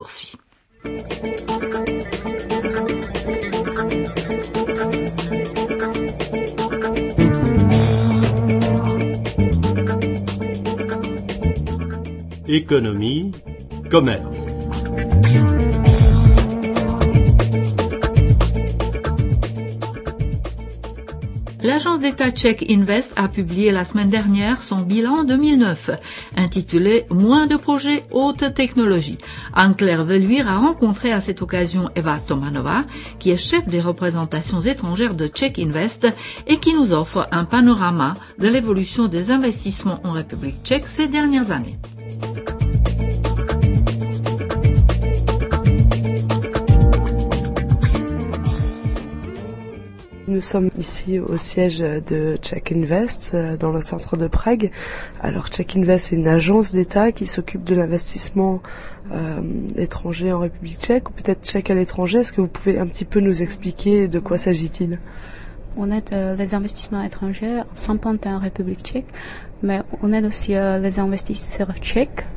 poursuit. Économie, commerce. L'agence d'État Czech Invest a publié la semaine dernière son bilan 2009, intitulé « Moins de projets haute technologie ». Anne-Claire Veluire a rencontré à cette occasion Eva Tomanova, qui est chef des représentations étrangères de Czech Invest et qui nous offre un panorama de l'évolution des investissements en République tchèque ces dernières années. Nous sommes ici au siège de Czech Invest, dans le centre de Prague. Alors Czech Invest est une agence d'État qui s'occupe de l'investissement étranger en République tchèque, ou peut-être tchèque à l'étranger. Est-ce que vous pouvez un petit peu nous expliquer de quoi s'agit-il ? On aide les investissements étrangers s'implanter en République tchèque, mais on aide aussi les investisseurs tchèques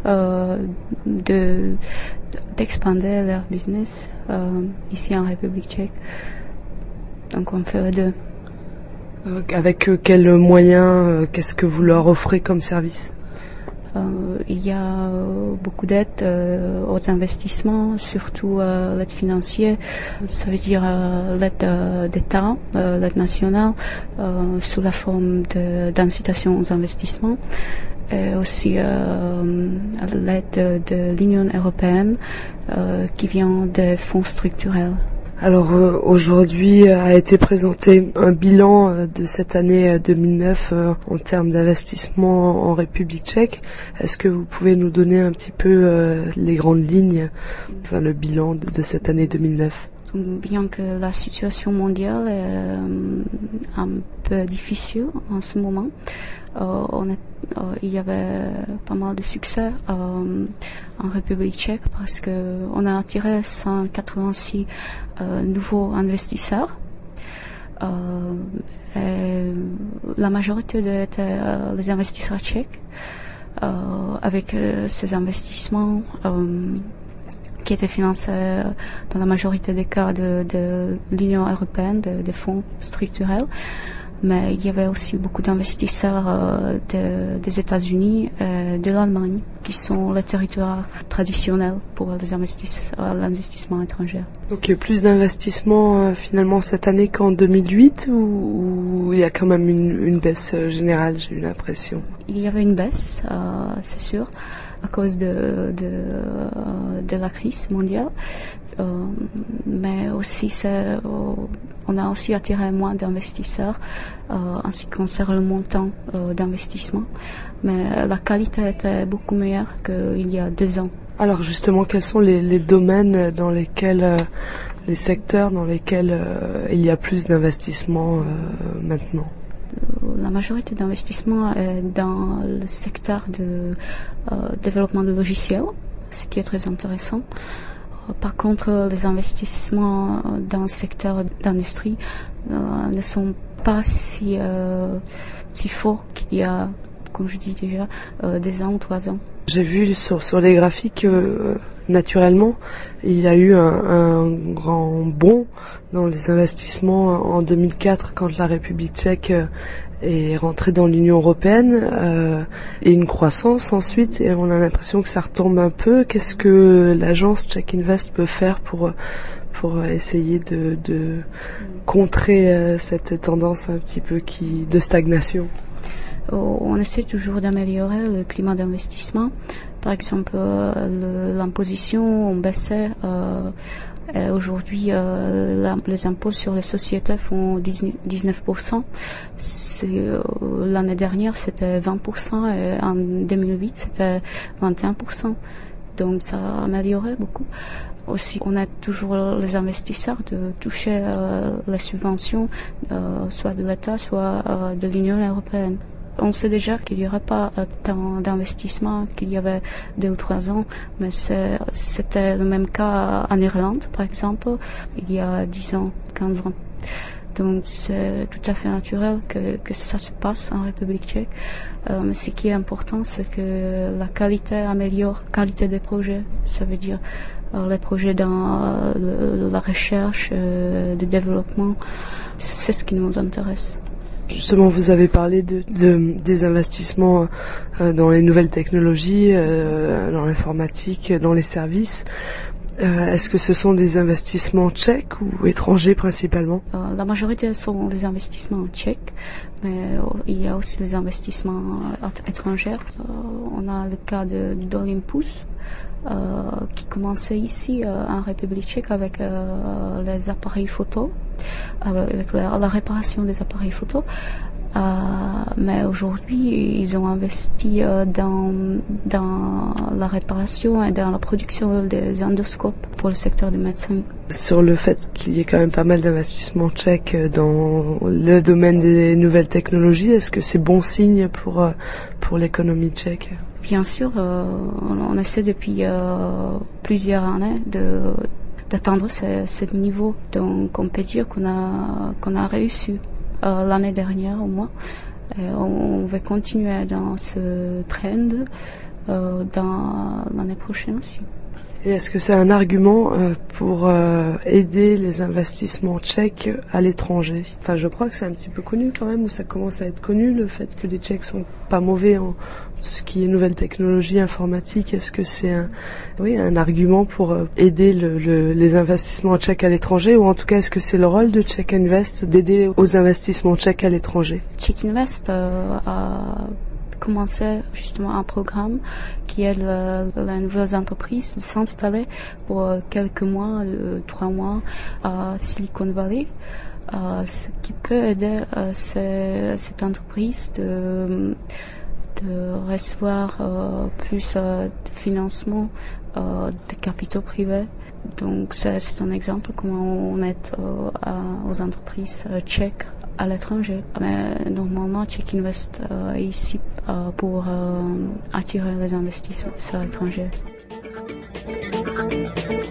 d'expander leur business ici en République tchèque. Donc on fait les deux. Avec quels moyens, qu'est-ce que vous leur offrez comme service ? Il y a beaucoup d'aides aux investissements, surtout l'aide financière, ça veut dire l'aide d'État, l'aide nationale, sous la forme d'incitation aux investissements, et aussi l'aide de l'Union européenne qui vient des fonds structurels. Alors aujourd'hui a été présenté un bilan de cette année 2009 en termes d'investissement en République tchèque. Est-ce que vous pouvez nous donner un petit peu les grandes lignes, enfin le bilan de cette année 2009 ? Bien que la situation mondiale est un peu difficile en ce moment, il y avait pas mal de succès en République tchèque parce que on a attiré 186 nouveaux investisseurs. Et la majorité étaient les investisseurs tchèques. Avec ces investissements qui étaient financés dans la majorité des cas de l'Union européenne, des fonds structurels. Mais il y avait aussi beaucoup d'investisseurs des États-Unis et de l'Allemagne, qui sont les territoires traditionnels pour l'investissement étranger. Donc il y a plus d'investissements finalement cette année qu'en 2008, ou il y a quand même une baisse générale, j'ai eu l'impression. Il y avait une baisse, c'est sûr, à cause de la crise mondiale. Mais aussi on a aussi attiré moins d'investisseurs en ce qui concerne le montant d'investissement, mais la qualité était beaucoup meilleure qu'il y a 2 ans. Alors justement, quels sont les domaines dans lesquels, les secteurs dans lesquels il y a plus d'investissement maintenant ? La majorité d'investissements est dans le secteur de développement de logiciels, ce qui est très intéressant. Par contre, les investissements dans le secteur d'industrie ne sont pas si forts qu'il y a, comme je dis déjà, 2 ans ou 3 ans. J'ai vu sur les graphiques, naturellement, il y a eu un grand bond dans les investissements en 2004 quand la République tchèque est rentrée dans l'Union européenne, et une croissance ensuite, et on a l'impression que ça retombe un peu. Qu'est-ce que l'agence Czech Invest peut faire pour essayer de contrer cette tendance un petit peu de stagnation? On essaie toujours d'améliorer le climat d'investissement. Par exemple, l'imposition, on baissait. Et aujourd'hui, les impôts sur les sociétés font 19%. L'année dernière, c'était 20%, et en 2008, c'était 21%. Donc, ça a amélioré beaucoup. Aussi, on aide toujours les investisseurs de toucher les subventions, soit de l'État, soit de l'Union européenne. On sait déjà qu'il n'y aura pas tant d'investissement qu'il y avait 2 ou 3 ans, mais c'était le même cas en Irlande, par exemple, il y a 10 ans, 15 ans. Donc c'est tout à fait naturel que ça se passe en République tchèque. Mais ce qui est important, c'est que la qualité améliore, qualité des projets. Ça veut dire les projets dans la recherche, le développement, c'est ce qui nous intéresse. Justement, vous avez parlé des investissements dans les nouvelles technologies, dans l'informatique, dans les services. Est-ce que ce sont des investissements tchèques ou étrangers principalement? La majorité sont des investissements tchèques, mais il y a aussi des investissements étrangers. On a le cas d'Olympus, qui commençait ici en République tchèque avec les appareils photo, avec la réparation des appareils photo. Mais aujourd'hui, ils ont investi dans la réparation et dans la production des endoscopes pour le secteur du médecin. Sur le fait qu'il y ait quand même pas mal d'investissements tchèques dans le domaine des nouvelles technologies, est-ce que c'est bon signe pour l'économie tchèque? Bien sûr, on essaie depuis plusieurs années d'atteindre ce niveau. Donc on peut dire qu'on a réussi l'année dernière au moins. Et on va continuer dans ce trend dans l'année prochaine aussi. Et est-ce que c'est un argument pour aider les investissements tchèques à l'étranger? Enfin, je crois que c'est un petit peu connu quand même, ou ça commence à être connu, le fait que les Tchèques sont pas mauvais en tout ce qui est nouvelles technologies informatiques. Est-ce que c'est un argument pour aider les investissements tchèques à l'étranger, ou en tout cas est-ce que c'est le rôle de Czech Invest d'aider aux investissements tchèques à l'étranger? Czech Invest a commencé justement un programme qui aide les nouvelles entreprises de s'installer pour quelques mois, 3 mois à Silicon Valley. Ce qui peut aider cette entreprise de recevoir plus de financement de capitaux privés. Donc c'est un exemple comment on aide aux entreprises tchèques à l'étranger. Mais normalement, Czech Invest est ici pour attirer les investisseurs étrangers.